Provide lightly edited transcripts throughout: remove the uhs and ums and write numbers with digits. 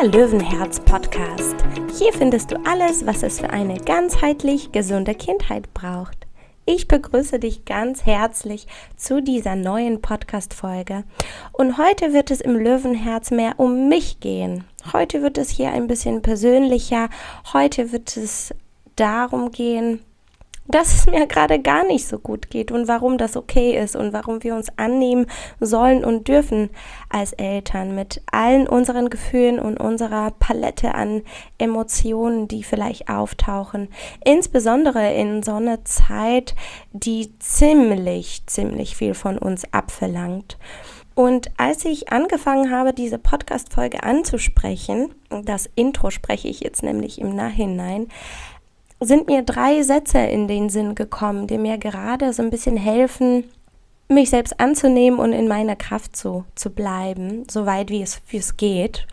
der Löwenherz-Podcast. Hier findest du alles, was es für eine ganzheitlich gesunde Kindheit braucht. Ich begrüße dich ganz herzlich zu dieser neuen Podcast-Folge. Und heute wird es im Löwenherz mehr um mich gehen. Heute wird es hier ein bisschen persönlicher. Heute wird es darum gehen, dass es mir gerade gar nicht so gut geht und warum das okay ist und warum wir uns annehmen sollen und dürfen als Eltern mit allen unseren Gefühlen und unserer Palette an Emotionen, die vielleicht auftauchen. Insbesondere in so einer Zeit, die ziemlich viel von uns abverlangt. Und als ich angefangen habe, diese Podcast-Folge anzusprechen, das Intro spreche ich jetzt nämlich im Nachhinein, sind mir 3 Sätze in den Sinn gekommen, die mir gerade so ein bisschen helfen, mich selbst anzunehmen und in meiner Kraft zu bleiben, so weit wie es geht.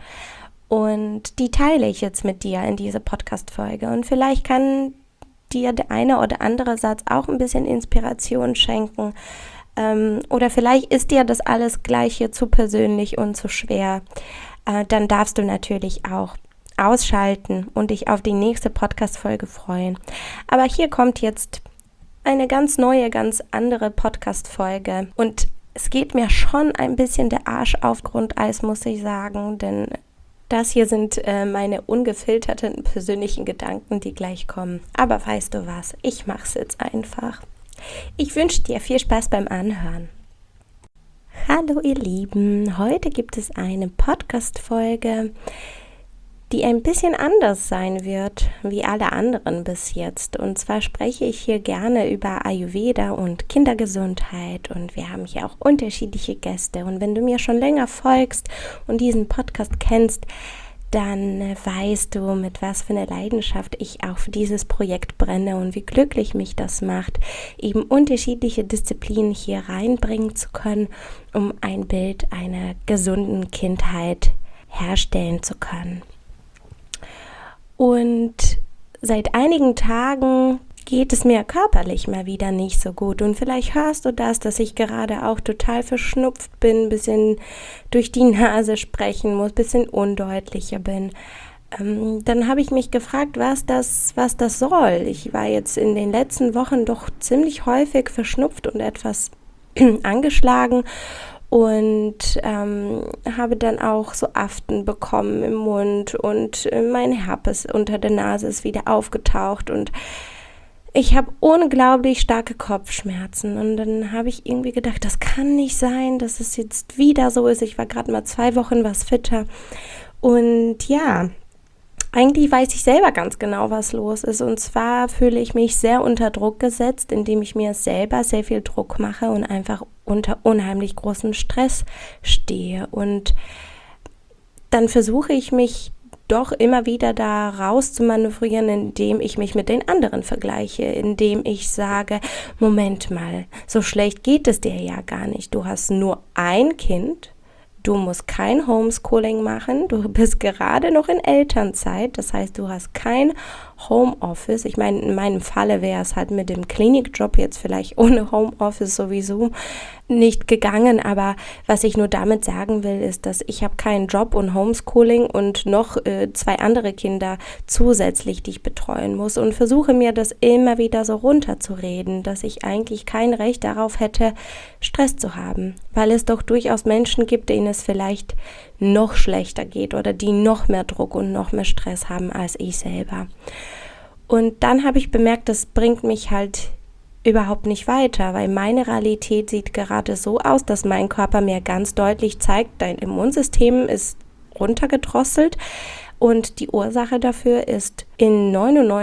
Und die teile ich jetzt mit dir in dieser Podcast-Folge. Und vielleicht kann dir der eine oder andere Satz auch ein bisschen Inspiration schenken. Oder vielleicht ist dir das alles gleich hier zu persönlich und zu schwer. Dann darfst du natürlich auch ausschalten und dich auf die nächste Podcast-Folge freuen. Aber hier kommt jetzt eine ganz neue, ganz andere Podcast-Folge und es geht mir schon ein bisschen der Arsch auf Grundeis, muss ich sagen, denn das hier sind meine ungefilterten persönlichen Gedanken, die gleich kommen. Aber weißt du was, ich mach's jetzt einfach. Ich wünsche dir viel Spaß beim Anhören. Hallo ihr Lieben, heute gibt es eine Podcast-Folge, die ein bisschen anders sein wird, wie alle anderen bis jetzt. Und zwar spreche ich hier gerne über Ayurveda und Kindergesundheit und wir haben hier auch unterschiedliche Gäste. Und wenn du mir schon länger folgst und diesen Podcast kennst, dann weißt du, mit was für einer Leidenschaft ich auch für dieses Projekt brenne und wie glücklich mich das macht, eben unterschiedliche Disziplinen hier reinbringen zu können, um ein Bild einer gesunden Kindheit herstellen zu können. Und seit einigen Tagen geht es mir körperlich mal wieder nicht so gut. Und vielleicht hörst du das, dass ich gerade auch total verschnupft bin, ein bisschen durch die Nase sprechen muss, ein bisschen undeutlicher bin. Dann habe ich mich gefragt, was das soll. Ich war jetzt in den letzten Wochen doch ziemlich häufig verschnupft und etwas angeschlagen. Und habe dann auch so Aften bekommen im Mund und mein Herpes unter der Nase ist wieder aufgetaucht und ich habe unglaublich starke Kopfschmerzen und dann habe ich irgendwie gedacht, das kann nicht sein, dass es jetzt wieder so ist. Ich war gerade mal 2 Wochen was fitter und ja, eigentlich weiß ich selber ganz genau, was los ist. Und zwar fühle ich mich sehr unter Druck gesetzt, indem ich mir selber sehr viel Druck mache und einfach unter unheimlich großem Stress stehe. Und dann versuche ich mich doch immer wieder da raus zu manövrieren, indem ich mich mit den anderen vergleiche, indem ich sage, Moment mal, so schlecht geht es dir ja gar nicht. Du hast nur ein Kind. Du musst kein Homeschooling machen, du bist gerade noch in Elternzeit, das heißt, du hast kein Homeoffice. Ich meine, in meinem Falle wäre es halt mit dem Klinikjob jetzt vielleicht ohne Homeoffice sowieso nicht gegangen, aber was ich nur damit sagen will, ist, dass ich habe keinen Job und Homeschooling und noch 2 andere Kinder zusätzlich, die ich betreuen muss und versuche mir das immer wieder so runterzureden, dass ich eigentlich kein Recht darauf hätte, Stress zu haben, weil es doch durchaus Menschen gibt, denen es vielleicht noch schlechter geht oder die noch mehr Druck und noch mehr Stress haben als ich selber. Und dann habe ich bemerkt, das bringt mich halt überhaupt nicht weiter, weil meine Realität sieht gerade so aus, dass mein Körper mir ganz deutlich zeigt, dein Immunsystem ist runtergedrosselt und die Ursache dafür ist in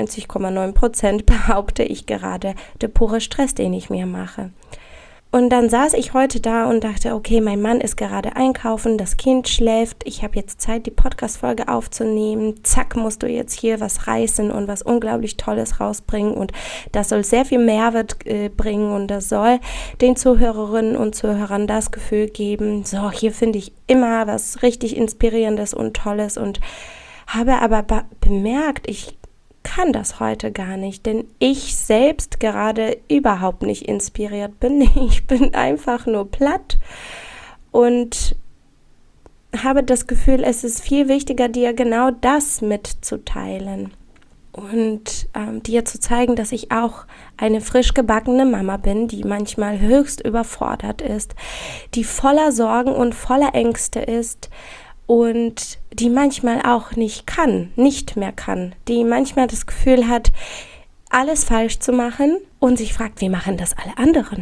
99,9% behaupte ich gerade der pure Stress, den ich mir mache. Und dann saß ich heute da und dachte, okay, mein Mann ist gerade einkaufen, das Kind schläft, ich habe jetzt Zeit, die Podcast-Folge aufzunehmen, zack, musst du jetzt hier was reißen und was unglaublich Tolles rausbringen und das soll sehr viel Mehrwert bringen und das soll den Zuhörerinnen und Zuhörern das Gefühl geben, so, hier finde ich immer was richtig Inspirierendes und Tolles und habe aber bemerkt, ich kann das heute gar nicht, denn ich selbst gerade überhaupt nicht inspiriert bin. Ich bin einfach nur platt und habe das Gefühl, es ist viel wichtiger, dir genau das mitzuteilen und dir zu zeigen, dass ich auch eine frisch gebackene Mama bin, die manchmal höchst überfordert ist, die voller Sorgen und voller Ängste ist und die manchmal auch nicht mehr kann, die manchmal das Gefühl hat, alles falsch zu machen und sich fragt, wie machen das alle anderen?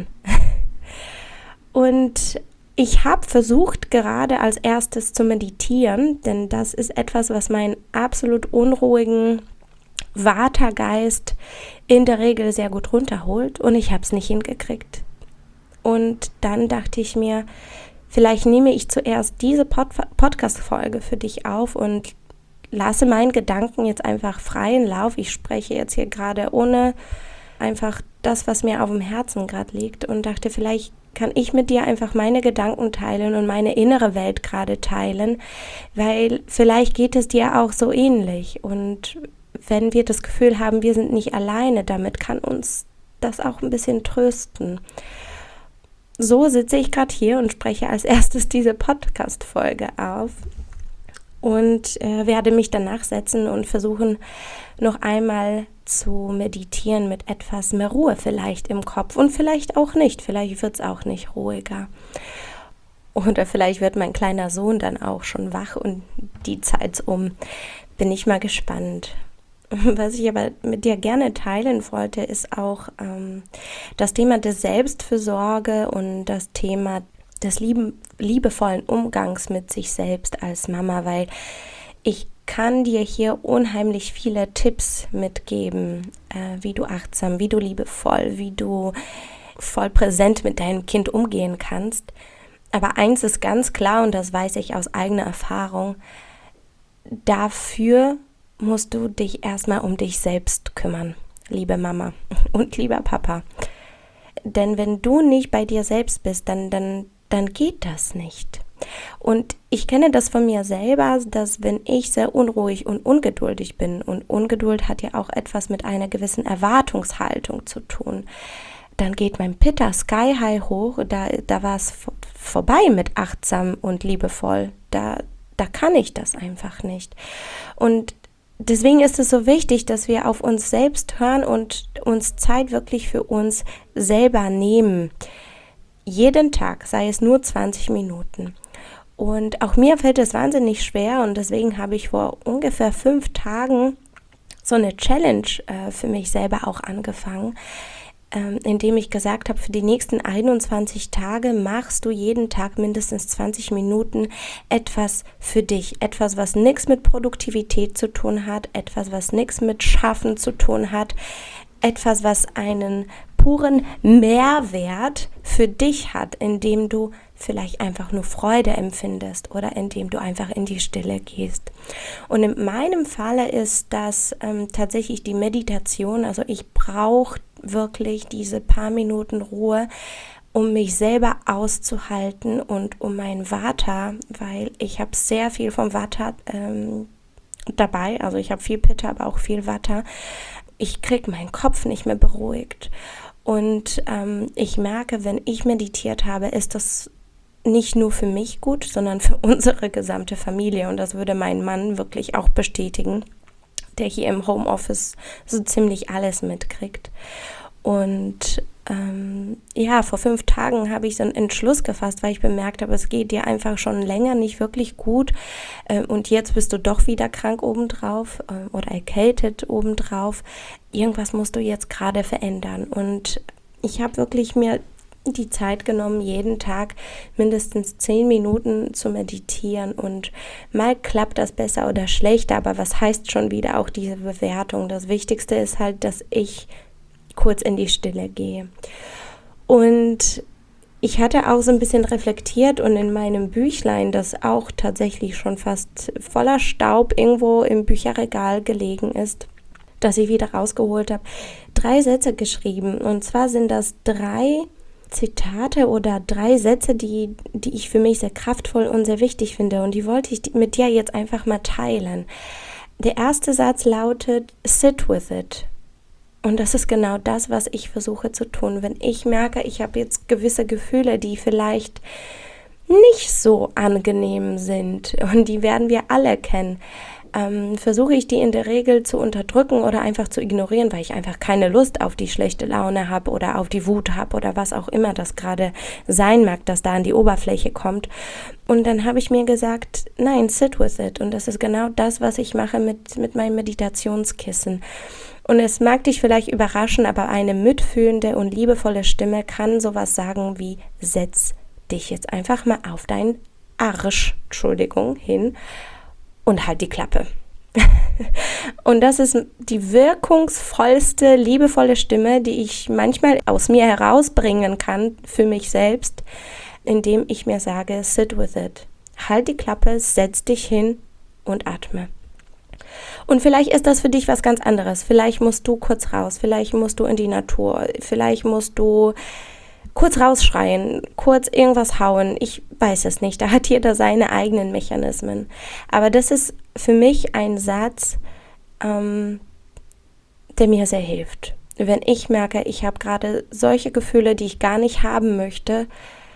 Und ich habe versucht, gerade als erstes zu meditieren, denn das ist etwas, was meinen absolut unruhigen Vata-Geist in der Regel sehr gut runterholt, und ich habe es nicht hingekriegt. Und dann dachte ich mir, vielleicht nehme ich zuerst diese Podcast-Folge für dich auf und lasse meinen Gedanken jetzt einfach freien Lauf. Ich spreche jetzt hier gerade ohne einfach das, was mir auf dem Herzen gerade liegt, und dachte, vielleicht kann ich mit dir einfach meine Gedanken teilen und meine innere Welt gerade teilen, weil vielleicht geht es dir auch so ähnlich, und wenn wir das Gefühl haben, wir sind nicht alleine damit, kann uns das auch ein bisschen trösten. So sitze ich gerade hier und spreche als erstes diese Podcast-Folge auf und werde mich danach setzen und versuchen, noch einmal zu meditieren mit etwas mehr Ruhe vielleicht im Kopf, und vielleicht auch nicht, vielleicht wird es auch nicht ruhiger. Oder vielleicht wird mein kleiner Sohn dann auch schon wach und die Zeit um. Bin ich mal gespannt. Was ich aber mit dir gerne teilen wollte, ist auch das Thema der Selbstfürsorge und das Thema des liebevollen Umgangs mit sich selbst als Mama, weil ich kann dir hier unheimlich viele Tipps mitgeben, wie du achtsam, wie du liebevoll, wie du voll präsent mit deinem Kind umgehen kannst. Aber eins ist ganz klar, und das weiß ich aus eigener Erfahrung: Dafür musst du dich erstmal um dich selbst kümmern, liebe Mama und lieber Papa. Denn wenn du nicht bei dir selbst bist, dann geht das nicht. Und ich kenne das von mir selber, dass wenn ich sehr unruhig und ungeduldig bin, und Ungeduld hat ja auch etwas mit einer gewissen Erwartungshaltung zu tun, dann geht mein Pitta sky high hoch, da war es vorbei mit achtsam und liebevoll, da kann ich das einfach nicht. Und deswegen ist es so wichtig, dass wir auf uns selbst hören und uns Zeit wirklich für uns selber nehmen. Jeden Tag, sei es nur 20 Minuten. Und auch mir fällt es wahnsinnig schwer, und deswegen habe ich vor ungefähr 5 Tagen so eine Challenge für mich selber auch angefangen, indem ich gesagt habe, für die nächsten 21 Tage machst du jeden Tag mindestens 20 Minuten etwas für dich. Etwas, was nichts mit Produktivität zu tun hat, etwas, was nichts mit Schaffen zu tun hat, etwas, was einen puren Mehrwert für dich hat, indem du vielleicht einfach nur Freude empfindest oder indem du einfach in die Stille gehst. Und in meinem Falle ist das tatsächlich die Meditation. Also ich brauche wirklich diese paar Minuten Ruhe, um mich selber auszuhalten und um mein Vata, weil ich habe sehr viel vom Vata dabei, also ich habe viel Pitta, aber auch viel Vata. Ich kriege meinen Kopf nicht mehr beruhigt. Und ich merke, wenn ich meditiert habe, ist das nicht nur für mich gut, sondern für unsere gesamte Familie. Und das würde mein Mann wirklich auch bestätigen, der hier im Homeoffice so ziemlich alles mitkriegt. Und vor 5 Tagen habe ich so einen Entschluss gefasst, weil ich bemerkt habe, es geht dir einfach schon länger nicht wirklich gut, und jetzt bist du doch wieder krank obendrauf oder erkältet obendrauf. Irgendwas musst du jetzt gerade verändern. Und ich habe wirklich mir die Zeit genommen, jeden Tag mindestens 10 Minuten zu meditieren, und mal klappt das besser oder schlechter, aber was heißt schon wieder auch diese Bewertung? Das Wichtigste ist halt, dass ich kurz in die Stille gehe. Und ich hatte auch so ein bisschen reflektiert und in meinem Büchlein, das auch tatsächlich schon fast voller Staub irgendwo im Bücherregal gelegen ist, das ich wieder rausgeholt habe, 3 Sätze geschrieben. Und zwar sind das 3 Zitate oder 3 Sätze, die ich für mich sehr kraftvoll und sehr wichtig finde. Und die wollte ich mit dir jetzt einfach mal teilen. Der erste Satz lautet: Sit with it. Und das ist genau das, was ich versuche zu tun. Wenn ich merke, ich habe jetzt gewisse Gefühle, die vielleicht nicht so angenehm sind, und die werden wir alle kennen, versuche ich die in der Regel zu unterdrücken oder einfach zu ignorieren, weil ich einfach keine Lust auf die schlechte Laune habe oder auf die Wut habe oder was auch immer das gerade sein mag, das da an die Oberfläche kommt. Und dann habe ich mir gesagt, nein, sit with it. Und das ist genau das, was ich mache mit meinem Meditationskissen. Und es mag dich vielleicht überraschen, aber eine mitfühlende und liebevolle Stimme kann sowas sagen wie: Setz dich jetzt einfach mal auf deinen Arsch, hin und halt die Klappe. Und das ist die wirkungsvollste, liebevolle Stimme, die ich manchmal aus mir herausbringen kann für mich selbst, indem ich mir sage, sit with it. Halt die Klappe, setz dich hin und atme. Und vielleicht ist das für dich was ganz anderes. Vielleicht musst du kurz raus, vielleicht musst du in die Natur, vielleicht musst du kurz rausschreien, kurz irgendwas hauen. Ich weiß es nicht. Da hat jeder seine eigenen Mechanismen. Aber das ist für mich ein Satz, der mir sehr hilft. Wenn ich merke, ich habe gerade solche Gefühle, die ich gar nicht haben möchte,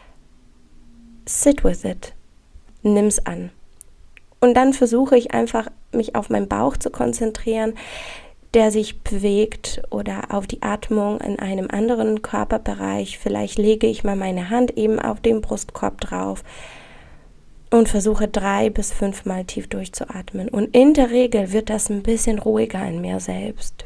sit with it. Nimm's an. Und dann versuche ich einfach, mich auf meinen Bauch zu konzentrieren, der sich bewegt, oder auf die Atmung in einem anderen Körperbereich. Vielleicht lege ich mal meine Hand eben auf den Brustkorb drauf und versuche 3 bis 5 Mal tief durchzuatmen. Und in der Regel wird das ein bisschen ruhiger in mir selbst.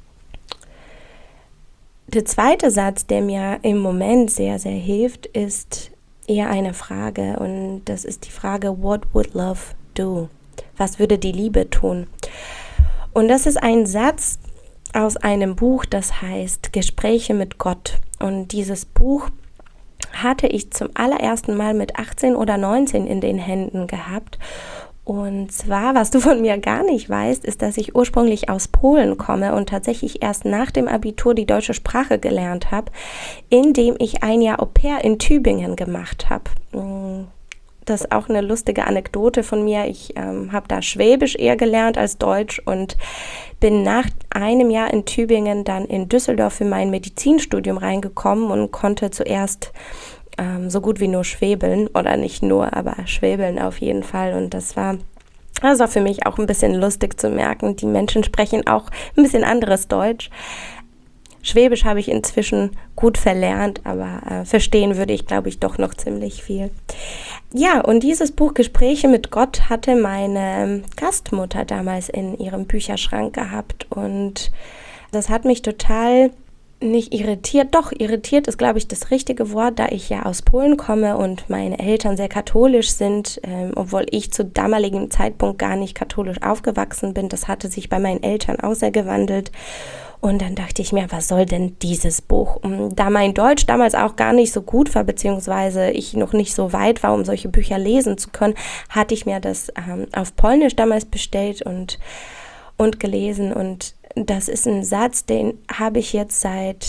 Der zweite Satz, der mir im Moment sehr, sehr hilft, ist eher eine Frage. Und das ist die Frage, what would love do? Was würde die Liebe tun? Und das ist ein Satz aus einem Buch, das heißt Gespräche mit Gott. Und dieses Buch hatte ich zum allerersten Mal mit 18 oder 19 in den Händen gehabt. Und zwar, was du von mir gar nicht weißt, ist, dass ich ursprünglich aus Polen komme und tatsächlich erst nach dem Abitur die deutsche Sprache gelernt habe, indem ich ein Jahr Au-pair in Tübingen gemacht habe. Das ist auch eine lustige Anekdote von mir. Ich habe da Schwäbisch eher gelernt als Deutsch und bin nach einem Jahr in Tübingen dann in Düsseldorf für mein Medizinstudium reingekommen und konnte zuerst so gut wie nur schwäbeln, oder nicht nur, aber schwäbeln auf jeden Fall. Und das war für mich auch ein bisschen lustig zu merken. Die Menschen sprechen auch ein bisschen anderes Deutsch. Schwäbisch habe ich inzwischen gut verlernt, aber verstehen würde ich, glaube ich, doch noch ziemlich viel. Ja, und dieses Buch Gespräche mit Gott hatte meine Gastmutter damals in ihrem Bücherschrank gehabt, und das hat mich total nicht irritiert, doch irritiert ist, glaube ich, das richtige Wort, da ich ja aus Polen komme und meine Eltern sehr katholisch sind, obwohl ich zu damaligem Zeitpunkt gar nicht katholisch aufgewachsen bin. Das hatte sich bei meinen Eltern auch sehr gewandelt. Und dann dachte ich mir, was soll denn dieses Buch? Und da mein Deutsch damals auch gar nicht so gut war, beziehungsweise ich noch nicht so weit war, um solche Bücher lesen zu können, hatte ich mir das auf Polnisch damals bestellt und gelesen. Und das ist ein Satz, den habe ich jetzt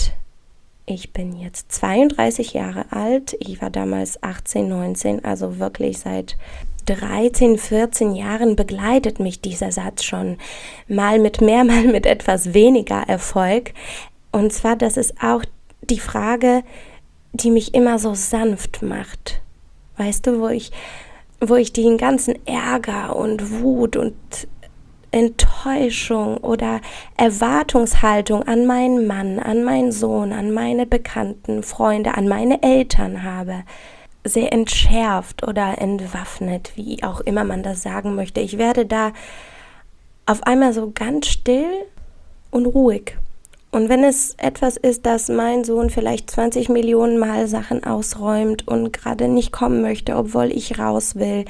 ich bin jetzt 32 Jahre alt. Ich war damals 18, 19, also wirklich seit 13, 14 Jahren begleitet mich dieser Satz schon, mal mit mehr, mal mit etwas weniger Erfolg. Und zwar, das ist auch die Frage, die mich immer so sanft macht. Weißt du, wo ich den ganzen Ärger und Wut und Enttäuschung oder Erwartungshaltung an meinen Mann, an meinen Sohn, an meine Bekannten, Freunde, an meine Eltern habe, sehr entschärft oder entwaffnet, wie auch immer man das sagen möchte. Ich werde da auf einmal so ganz still und ruhig. Und wenn es etwas ist, dass mein Sohn vielleicht 20 Millionen Mal Sachen ausräumt und gerade nicht kommen möchte, obwohl ich raus will,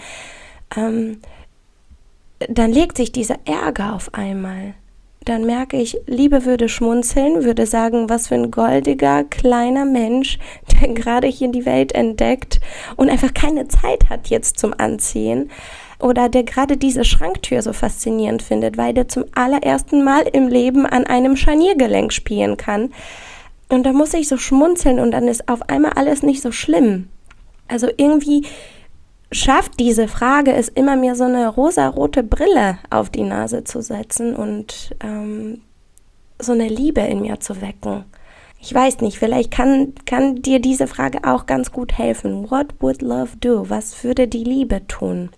dann legt sich dieser Ärger auf einmal. Dann merke ich, Liebe würde schmunzeln, würde sagen, was für ein goldiger, kleiner Mensch, der gerade hier die Welt entdeckt und einfach keine Zeit hat jetzt zum Anziehen. Oder der gerade diese Schranktür so faszinierend findet, weil der zum allerersten Mal im Leben an einem Scharniergelenk spielen kann. Und da muss ich so schmunzeln und dann ist auf einmal alles nicht so schlimm. Also irgendwie schafft diese Frage es immer, mir so eine rosarote Brille auf die Nase zu setzen und so eine Liebe in mir zu wecken. Ich weiß nicht, vielleicht kann dir diese Frage auch ganz gut helfen. What would love do? Was würde die Liebe tun?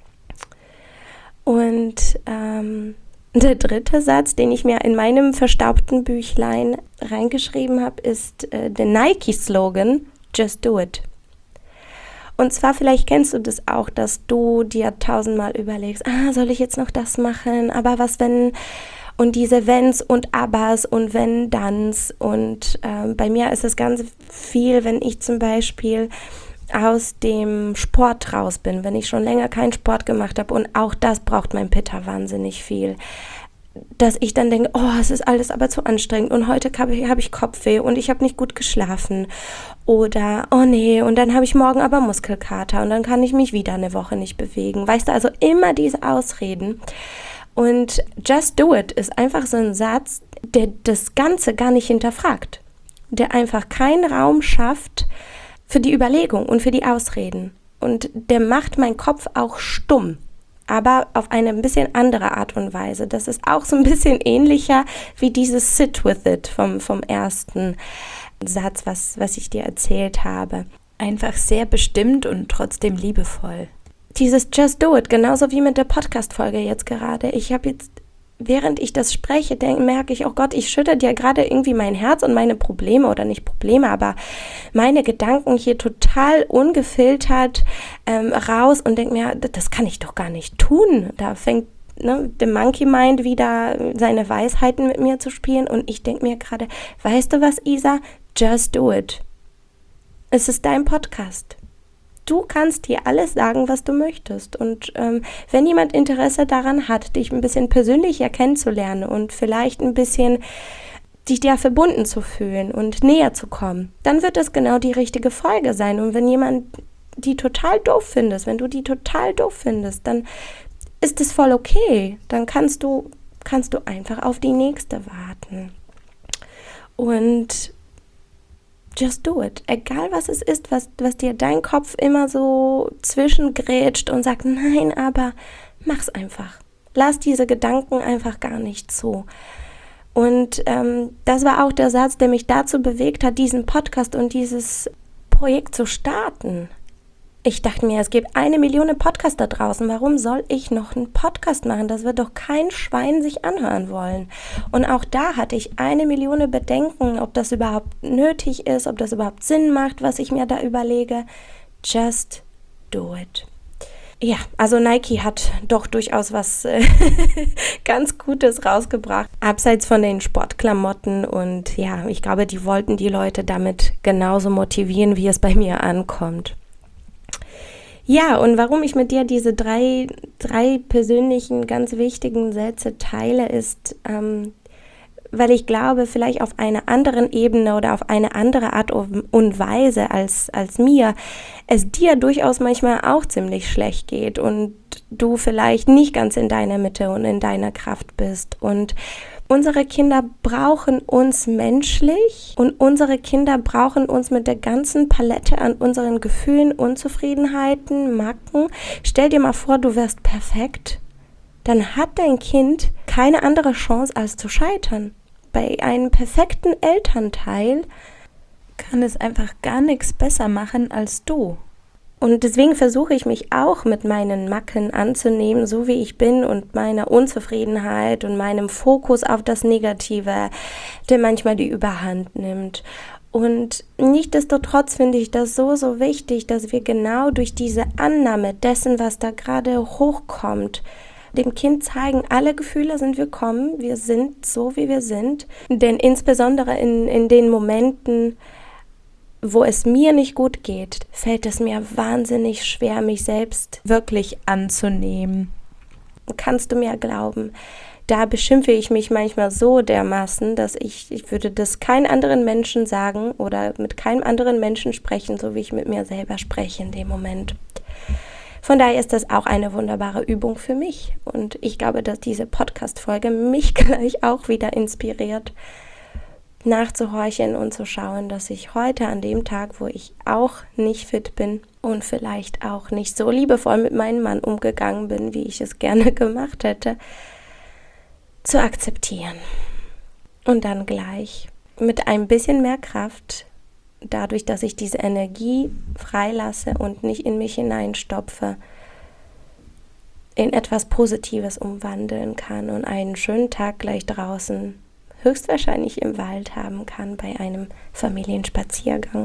Und der dritte Satz, den ich mir in meinem verstaubten Büchlein reingeschrieben habe, ist der Nike-Slogan, Just do it. Und zwar, vielleicht kennst du das auch, dass du dir 1000-mal überlegst, soll ich jetzt noch das machen? Aber was wenn? Und diese Wenns und Abers und wenn, danns. Und bei mir ist es ganz viel, wenn ich zum Beispiel aus dem Sport raus bin, wenn ich schon länger keinen Sport gemacht habe, und auch das braucht mein Pitta wahnsinnig viel, dass ich dann denke, es ist alles aber zu anstrengend und heute habe ich Kopfweh und ich habe nicht gut geschlafen oder oh nee, und dann habe ich morgen aber Muskelkater und dann kann ich mich wieder eine Woche nicht bewegen. Weißt du, also immer diese Ausreden. Und just do it ist einfach so ein Satz, der das Ganze gar nicht hinterfragt, der einfach keinen Raum schafft für die Überlegung und für die Ausreden. Und der macht meinen Kopf auch stumm, aber auf eine ein bisschen andere Art und Weise. Das ist auch so ein bisschen ähnlicher wie dieses Sit with it vom ersten Satz, was ich dir erzählt habe. Einfach sehr bestimmt und trotzdem liebevoll. Dieses Just do it, genauso wie mit der Podcast-Folge jetzt gerade. Ich habe jetzt, während ich das spreche, merke ich, oh Gott, ich schütte dir gerade irgendwie mein Herz und meine Probleme, oder nicht Probleme, aber meine Gedanken hier total ungefiltert raus und denke mir, das kann ich doch gar nicht tun. Da fängt der Monkey Mind wieder seine Weisheiten mit mir zu spielen und ich denke mir gerade, weißt du was, Isa? Just do it. Es ist dein Podcast. Du kannst dir alles sagen, was du möchtest. Und wenn jemand Interesse daran hat, dich ein bisschen persönlicher kennenzulernen und vielleicht ein bisschen dich dir verbunden zu fühlen und näher zu kommen, dann wird das genau die richtige Folge sein. Und wenn jemand die total doof findest, wenn du die total doof findest, dann ist es voll okay. Dann kannst du einfach auf die nächste warten. Und just do it. Egal was es ist, was dir dein Kopf immer so zwischengrätscht und sagt, nein, aber mach's einfach. Lass diese Gedanken einfach gar nicht zu. Und das war auch der Satz, der mich dazu bewegt hat, diesen Podcast und dieses Projekt zu starten. Ich dachte mir, es gibt 1 Million Podcasts da draußen. Warum soll ich noch einen Podcast machen? Das wird doch kein Schwein sich anhören wollen. Und auch da hatte ich 1 Million Bedenken, ob das überhaupt nötig ist, ob das überhaupt Sinn macht, was ich mir da überlege. Just do it. Ja, also Nike hat doch durchaus was ganz Gutes rausgebracht, abseits von den Sportklamotten. Und ja, ich glaube, die wollten die Leute damit genauso motivieren, wie es bei mir ankommt. Ja, und warum ich mit dir diese drei persönlichen, ganz wichtigen Sätze teile, ist, weil ich glaube, vielleicht auf einer anderen Ebene oder auf eine andere Art und Weise als mir, es dir durchaus manchmal auch ziemlich schlecht geht und du vielleicht nicht ganz in deiner Mitte und in deiner Kraft bist. Und unsere Kinder brauchen uns menschlich und unsere Kinder brauchen uns mit der ganzen Palette an unseren Gefühlen, Unzufriedenheiten, Macken. Stell dir mal vor, du wärst perfekt. Dann hat dein Kind keine andere Chance, als zu scheitern. Bei einem perfekten Elternteil kann es einfach gar nichts besser machen als du. Und deswegen versuche ich mich auch mit meinen Macken anzunehmen, so wie ich bin, und meiner Unzufriedenheit und meinem Fokus auf das Negative, der manchmal die Überhand nimmt. Und nichtsdestotrotz finde ich das so, so wichtig, dass wir genau durch diese Annahme dessen, was da gerade hochkommt, dem Kind zeigen, alle Gefühle sind willkommen, wir sind so, wie wir sind. Denn insbesondere in den Momenten, wo es mir nicht gut geht, fällt es mir wahnsinnig schwer, mich selbst wirklich anzunehmen. Kannst du mir glauben, da beschimpfe ich mich manchmal so dermaßen, dass ich würde das keinem anderen Menschen sagen oder mit keinem anderen Menschen sprechen, so wie ich mit mir selber spreche in dem Moment. Von daher ist das auch eine wunderbare Übung für mich. Und ich glaube, dass diese Podcast-Folge mich gleich auch wieder inspiriert, nachzuhorchen und zu schauen, dass ich heute an dem Tag, wo ich auch nicht fit bin und vielleicht auch nicht so liebevoll mit meinem Mann umgegangen bin, wie ich es gerne gemacht hätte, zu akzeptieren. Und dann gleich mit ein bisschen mehr Kraft, dadurch, dass ich diese Energie freilasse und nicht in mich hineinstopfe, in etwas Positives umwandeln kann und einen schönen Tag gleich draußen, höchstwahrscheinlich im Wald haben kann, bei einem Familienspaziergang.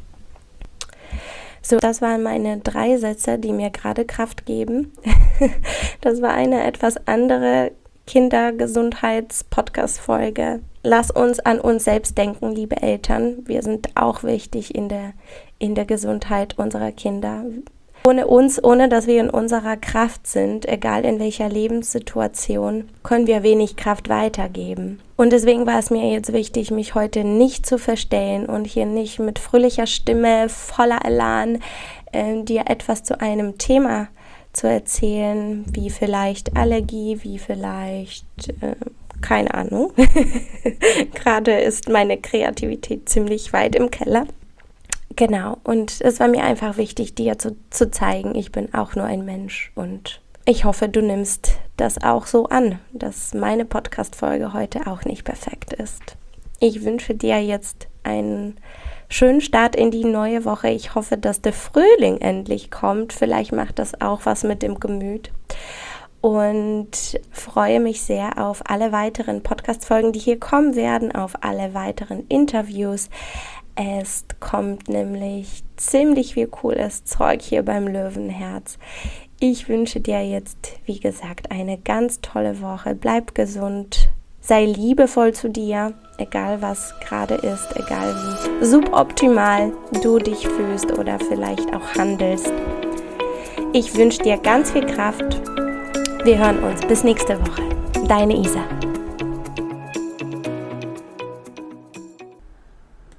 So, das waren meine 3 Sätze, die mir gerade Kraft geben. Das war eine etwas andere Kindergesundheits-Podcast-Folge. Lass uns an uns selbst denken, liebe Eltern. Wir sind auch wichtig in der Gesundheit unserer Kinder. Ohne uns, ohne dass wir in unserer Kraft sind, egal in welcher Lebenssituation, können wir wenig Kraft weitergeben. Und deswegen war es mir jetzt wichtig, mich heute nicht zu verstellen und hier nicht mit fröhlicher Stimme, voller Elan, dir etwas zu einem Thema zu erzählen, wie vielleicht Allergie, wie vielleicht, keine Ahnung. Gerade ist meine Kreativität ziemlich weit im Keller. Genau, und es war mir einfach wichtig, dir zu zeigen, ich bin auch nur ein Mensch und ich hoffe, du nimmst das auch so an, dass meine Podcast-Folge heute auch nicht perfekt ist. Ich wünsche dir jetzt einen schönen Start in die neue Woche. Ich hoffe, dass der Frühling endlich kommt. Vielleicht macht das auch was mit dem Gemüt. Und freue mich sehr auf alle weiteren Podcast-Folgen, die hier kommen werden, auf alle weiteren Interviews. Es kommt nämlich ziemlich viel cooles Zeug hier beim Löwenherz. Ich wünsche dir jetzt, wie gesagt, eine ganz tolle Woche. Bleib gesund, sei liebevoll zu dir, egal was gerade ist, egal wie suboptimal du dich fühlst oder vielleicht auch handelst. Ich wünsche dir ganz viel Kraft. Wir hören uns bis nächste Woche. Deine Isa.